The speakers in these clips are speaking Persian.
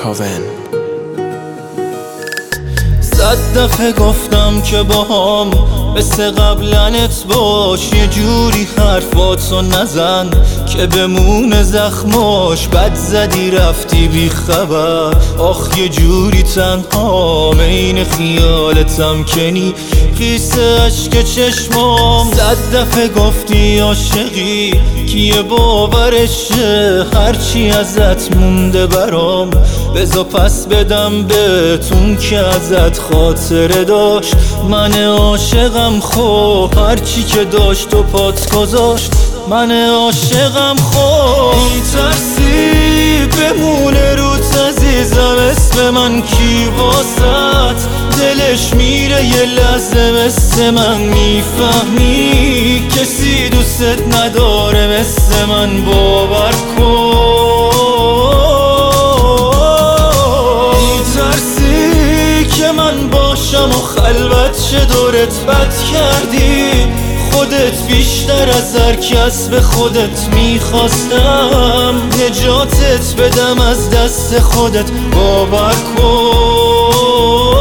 کاون. 100 دفعه گفتم که باهام مثل قبلنت باش، یه جوری حرفاتو نزن که بمونه زخماش. بد زدی رفتی بی خبر، آخ یه جوری تنها عین خیالتم کنی خیس عشق چشمام. 100 دفعه گفتی عاشقی کیه باورشه، هرچی ازت مونده برام بذار پس بدم بهتون که ازت خاطره داشت. من عاشقم خب هرچی که داشت و پات گذاشت. من عاشقم خب میترسی بمونه روت عزیزم اسم من کی واسط دلش میره یه لحظه مثل من. میفهمی کسی دوست نداره مثل من، باور کن. میترسی که من باشم و خلوت چه دورت بد کردی، خودت بیشتر از هر کس به خودت میخواستم نجاتت بدم از دست خودت، باور کن.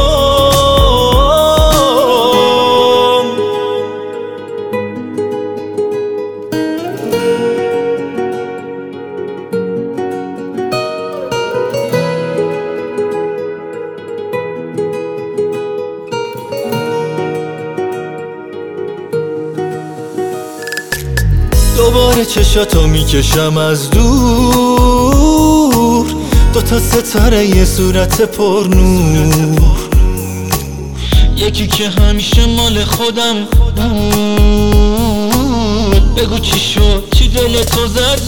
دوباره چشاتو میکشم از دور، دوتا ستاره یه صورت پر نور، یکی که همیشه مال خودم بود. بگو چی شد چی دلتو زد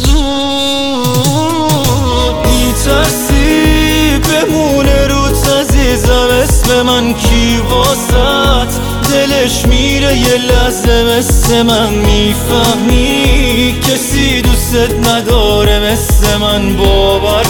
زود. میترسی بمونه روت عزیزم اسم من کی واسط دلش میره یه لحظه مثل من. میفهمی کسی دوست نداره مثل من، باور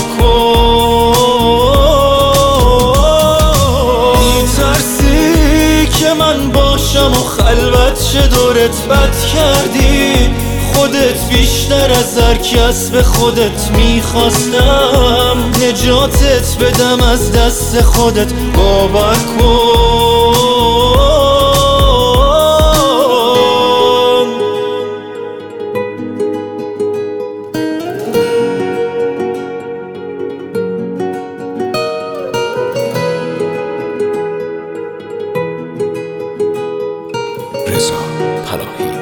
کن. میترسی که من باشم و خلوت چه دورت بد کردی، خودت بیشتر از هر کس به خودت میخواستم نجاتت بدم از دست خودت، باور کن. رضا پناهی.